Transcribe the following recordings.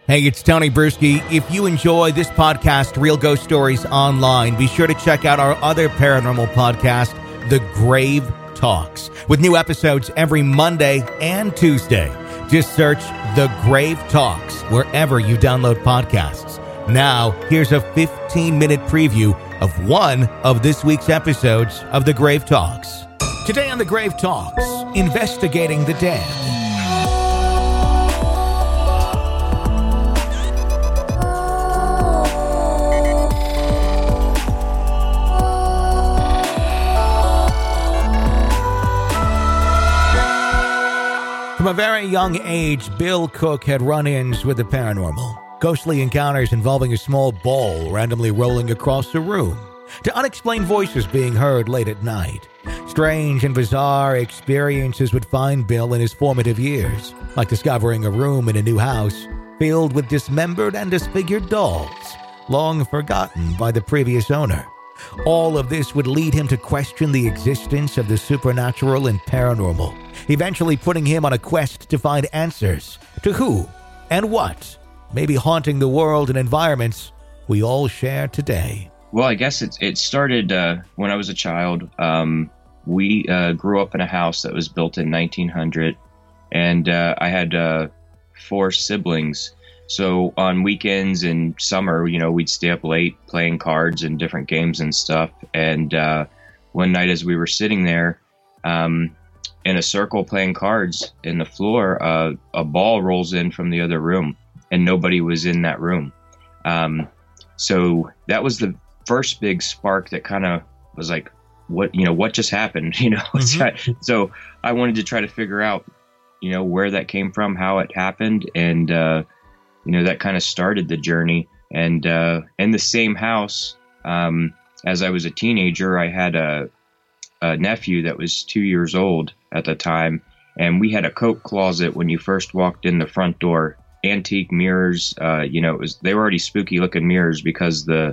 Hey, it's Tony Bruschi. If you enjoy this podcast, Real Ghost Stories Online, be sure to check out our other paranormal podcast, The Grave Talks, with new episodes every Monday and Tuesday. Just search The Grave Talks wherever you download podcasts. Now, here's a 15-minute preview of one of this week's episodes of The Grave Talks. Today on The Grave Talks, investigating the dead. From a very young age, Bill Cook had run-ins with the paranormal. Ghostly encounters involving a small ball randomly rolling across the room, to unexplained voices being heard late at night. Strange and bizarre experiences would find Bill in his formative years, like discovering a room in a new house filled with dismembered and disfigured dolls, long forgotten by the previous owner. All of this would lead him to question the existence of the supernatural and paranormal, eventually putting him on a quest to find answers to who and what may be haunting the world and environments we all share today. Well, I guess it started when I was a child. We grew up in a house that was built in 1900, and I had 4 siblings. So on weekends and summer, we'd stay up late playing cards and different games and stuff. And one night as we were sitting there in a circle playing cards in the floor, a ball rolls in from the other room, and nobody was in that room. So that was the first big spark that kind of was like, what just happened? Mm-hmm. So I wanted to try to figure out, where that came from, how it happened. And, that kind of started the journey. And in the same house, as I was a teenager, I had a nephew that was 2 years old at the time. And we had a coat closet when you first walked in the front door. Antique mirrors, they were already spooky looking mirrors because the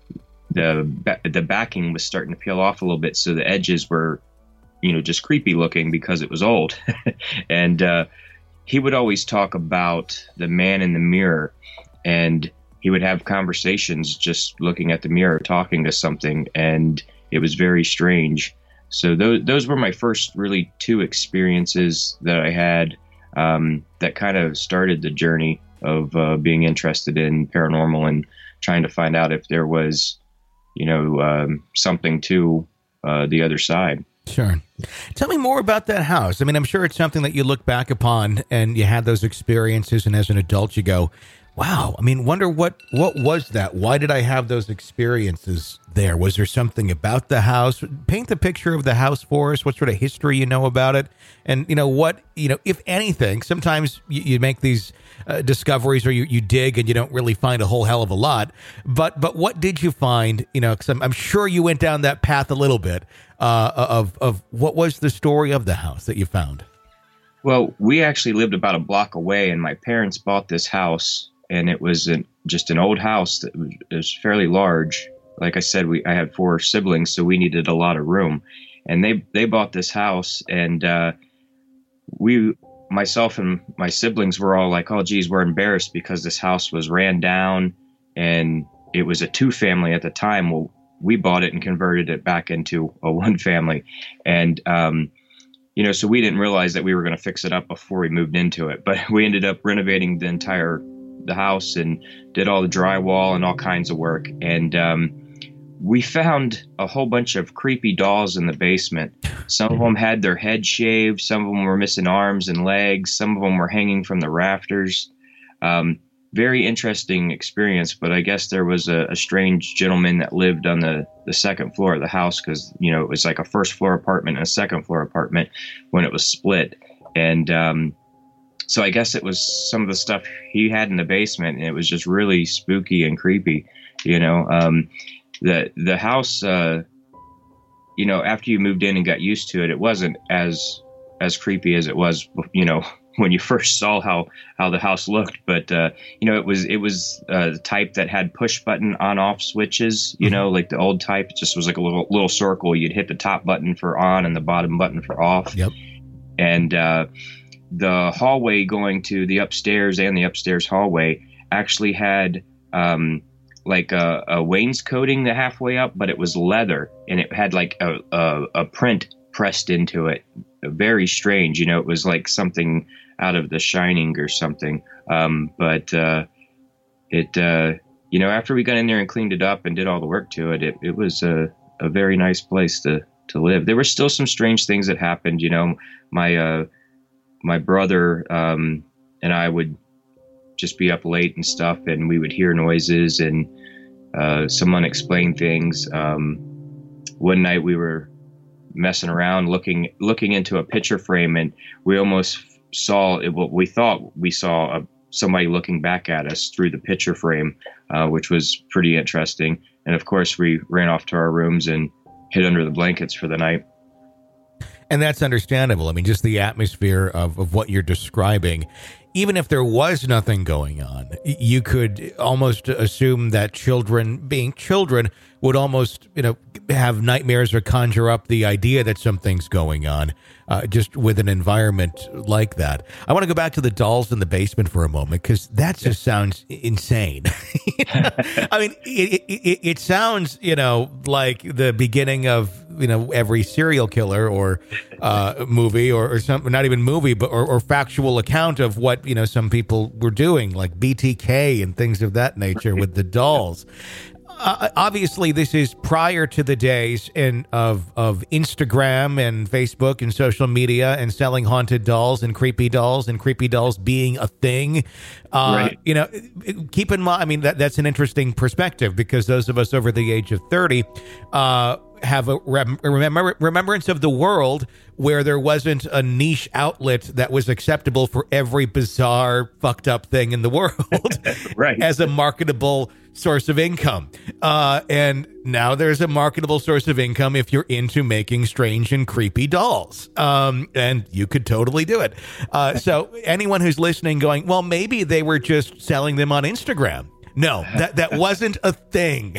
backing was starting to peel off a little bit. So the edges were, just creepy looking because it was old. And he would always talk about the man in the mirror, and he would have conversations just looking at the mirror, talking to something. And it was very strange. So those were my first really 2 experiences that I had that kind of started the journey of being interested in paranormal and trying to find out if there was, something to the other side. Sure. Tell me more about that house. I mean, I'm sure it's something that you look back upon and you had those experiences, and as an adult you go, wow, I mean, wonder what was that? Why did I have those experiences there? Was there something about the house? Paint the picture of the house for us. What sort of history you know about it? And, if anything, sometimes you make these discoveries, or you dig and you don't really find a whole hell of a lot. But what did you find? Because I'm sure you went down that path a little bit of what was the story of the house that you found? Well, we actually lived about a block away, and my parents bought this house. And it was just an old house that was fairly large. Like I said, I had 4 siblings, so we needed a lot of room. And they bought this house, and myself and my siblings were all like, oh, geez, we're embarrassed because this house was ran down, and it was a 2-family at the time. Well, we bought it and converted it back into a 1-family. And, so we didn't realize that we were going to fix it up before we moved into it. But we ended up renovating the house and did all the drywall and all kinds of work. And we found a whole bunch of creepy dolls in the basement. Some of them had their head shaved. Some of them were missing arms and legs. Some of them were hanging from the rafters. Very interesting experience. But I guess there was a strange gentleman that lived on the 2nd floor of the house, because, it was like a 1st floor apartment and a 2nd floor apartment when it was split. And so I guess it was some of the stuff he had in the basement, and it was just really spooky and creepy. The house, after you moved in and got used to it, it wasn't as creepy as it was, when you first saw how the house looked. But it was the type that had push button on off switches. Like the old type. It just was like a little circle. You'd hit the top button for on and the bottom button for off. Yep. And the hallway going to the upstairs and the upstairs hallway actually had like a wainscoting the halfway up, but it was leather, and it had like a print pressed into it. Very strange, you know. It was like something out of The Shining or something. But you know, after we got in there and cleaned it up and did all the work to it, it was a very nice place to live. There were still some strange things that happened. You know, my brother and I would just be up late and stuff, and we would hear noises and some unexplained things. One night we were messing around looking into a picture frame, and we almost saw what we thought we saw somebody looking back at us through the picture frame, which was pretty interesting. And of course we ran off to our rooms and hid under the blankets for the night. And that's understandable. I mean, just the atmosphere of what you're describing, even if there was nothing going on, you could almost assume that children, being children, would almost, you know, have nightmares or conjure up the idea that something's going on, just with an environment like that. I want to go back to the dolls in the basement for a moment, because that just sounds insane. I mean, it sounds, you know, like the beginning of, you know, every serial killer or movie or some, not even movie, but or factual account of what, you know, some people were doing, like BTK and things of that nature with the dolls. Obviously, this is prior to the days of Instagram and Facebook and social media and selling haunted dolls and creepy dolls being a thing. Right. You know, keep in mind, I mean, that's an interesting perspective, because those of us over the age of 30 have a remembrance of the world where there wasn't a niche outlet that was acceptable for every bizarre, fucked up thing in the world right. as a marketable source of income. And now there's a marketable source of income if you're into making strange and creepy dolls. And you could totally do it. So anyone who's listening going, well, maybe they were just selling them on Instagram. No, that wasn't a thing.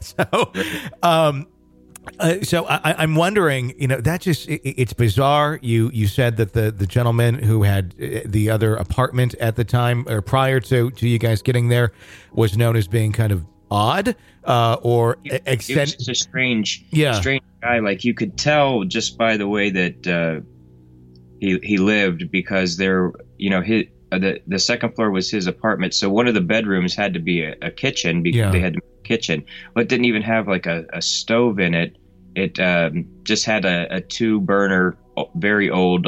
So I'm wondering, you know, that just, it's bizarre. You said that the gentleman who had the other apartment at the time or prior to you guys getting there was known as being kind of odd or He was just a strange guy. Like, you could tell just by the way that he lived, because there, you know, the second floor was his apartment. So one of the bedrooms had to be a kitchen, because they had to make a kitchen. But it didn't even have like a stove in it. It just had a 2-burner, very old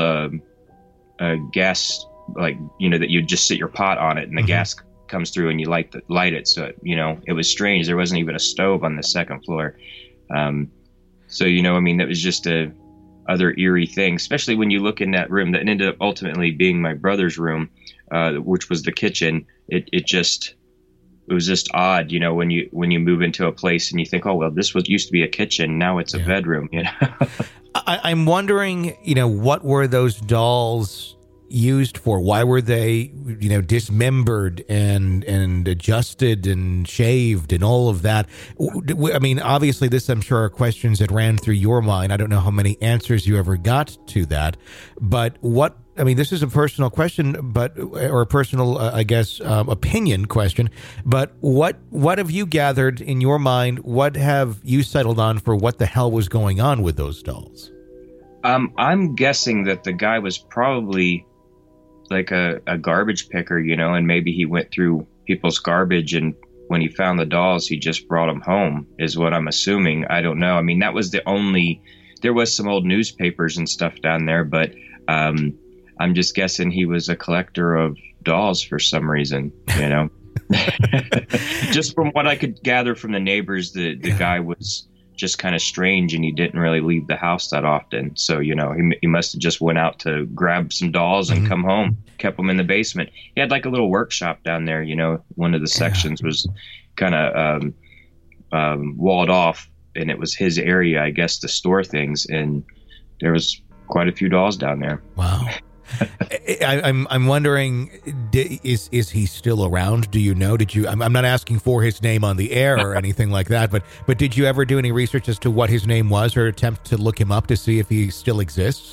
gas, like, you know, that you just sit your pot on it and the gas comes through and you light it. So, you know, it was strange. There wasn't even a stove on the second floor. So, you know, I mean, that was just a other eerie thing, especially when you look in that room that ended up ultimately being my brother's room, which was the kitchen. It was just odd, you know, when you move into a place and you think, oh, well, this used to be a kitchen, now it's a bedroom, you know. I'm wondering, you know, what were those dolls used for? Why were they, you know, dismembered and adjusted and shaved and all of that? I mean, obviously this, I'm sure, are questions that ran through your mind. I don't know how many answers you ever got to that, but I mean, this is a personal question, or a personal, I guess, opinion question. But what have you gathered in your mind? What have you settled on for what the hell was going on with those dolls? I'm guessing that the guy was probably like a garbage picker, you know, and maybe he went through people's garbage, and when he found the dolls, he just brought them home, is what I'm assuming. I don't know. I mean, that was there was some old newspapers and stuff down there, but I'm just guessing he was a collector of dolls for some reason, you know. Just from what I could gather from the neighbors, the guy was just kind of strange, and he didn't really leave the house that often. So, you know, he must have just went out to grab some dolls and come home, kept them in the basement. He had like a little workshop down there, you know. One of the sections was kind of walled off, and it was his area, I guess, to store things. And there was quite a few dolls down there. Wow. I'm wondering, is he still around? Do you know? I'm not asking for his name on the air or anything like that, but did you ever do any research as to what his name was, or attempt to look him up to see if he still exists?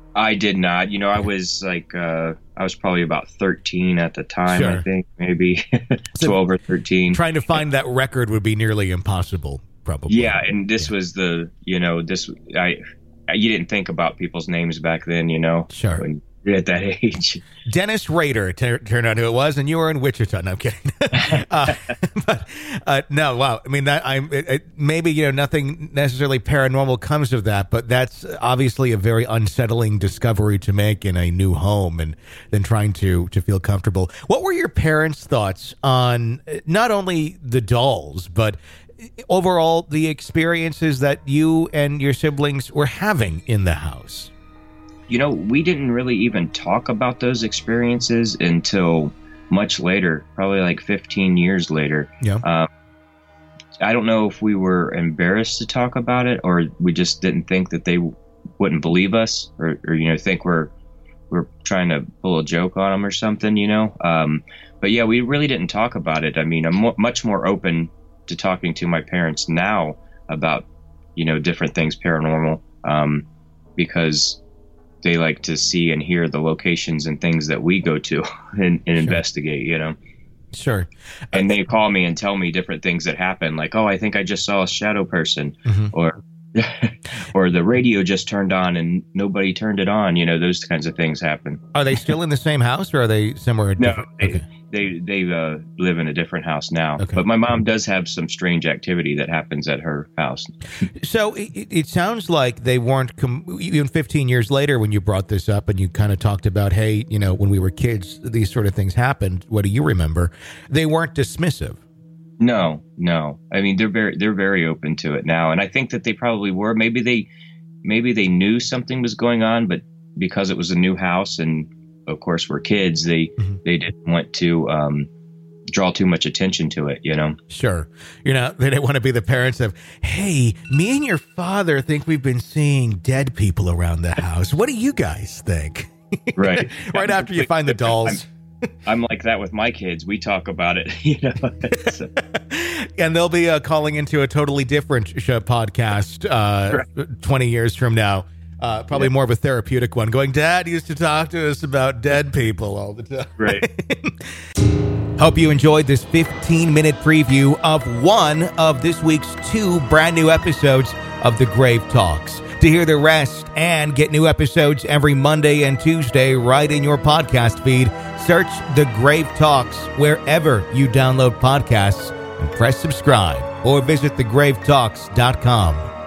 I did not. I was like, I was probably about 13 at the time, Sure. I think, maybe 12 or 13. Trying to find that record would be nearly impossible, probably. Yeah, and this was you didn't think about people's names back then, Sure. when you're at that age. Dennis Rader turned out who it was, and you were in Wichita. No, I'm kidding. No, wow. I mean, maybe nothing necessarily paranormal comes of that, but that's obviously a very unsettling discovery to make in a new home, and then trying to feel comfortable. What were your parents' thoughts on not only the dolls, but overall the experiences that you and your siblings were having in the house? We didn't really even talk about those experiences until much later, probably like 15 years later. Yeah. I don't know if we were embarrassed to talk about it, or we just didn't think that they wouldn't believe us, or think we're trying to pull a joke on them or something, But yeah, we really didn't talk about it. I mean, I'm much more open to talking to my parents now about, different things paranormal, because they like to see and hear the locations and things that we go to and Sure. investigate, Sure. And they call me and tell me different things that happen, like, oh, I think I just saw a shadow person, Mm-hmm. or the radio just turned on and nobody turned it on. Those kinds of things happen. Are they still in the same house, or are they somewhere different? No, they live in a different house now. Okay. But my mom does have some strange activity that happens at her house. So it sounds like they weren't, even 15 years later when you brought this up and you kind of talked about, hey, when we were kids, these sort of things happened. What do you remember? They weren't dismissive. No. I mean, they're very open to it now. And I think that they probably were. Maybe they knew something was going on, but because it was a new house and of course we're kids, they didn't want to draw too much attention to it, Sure. They didn't want to be the parents of, hey, me and your father think we've been seeing dead people around the house. What do you guys think? Right. Right after you find the dolls. I'm like that with my kids. We talk about it, So. And they'll be calling into a totally different podcast 20 years from now. Probably more of a therapeutic one, going, Dad used to talk to us about dead people all the time. Right. Hope you enjoyed this 15-minute preview of one of this week's 2 brand new episodes of The Grave Talks. To hear the rest and get new episodes every Monday and Tuesday right in your podcast feed, search The Grave Talks wherever you download podcasts and press subscribe, or visit thegravetalks.com.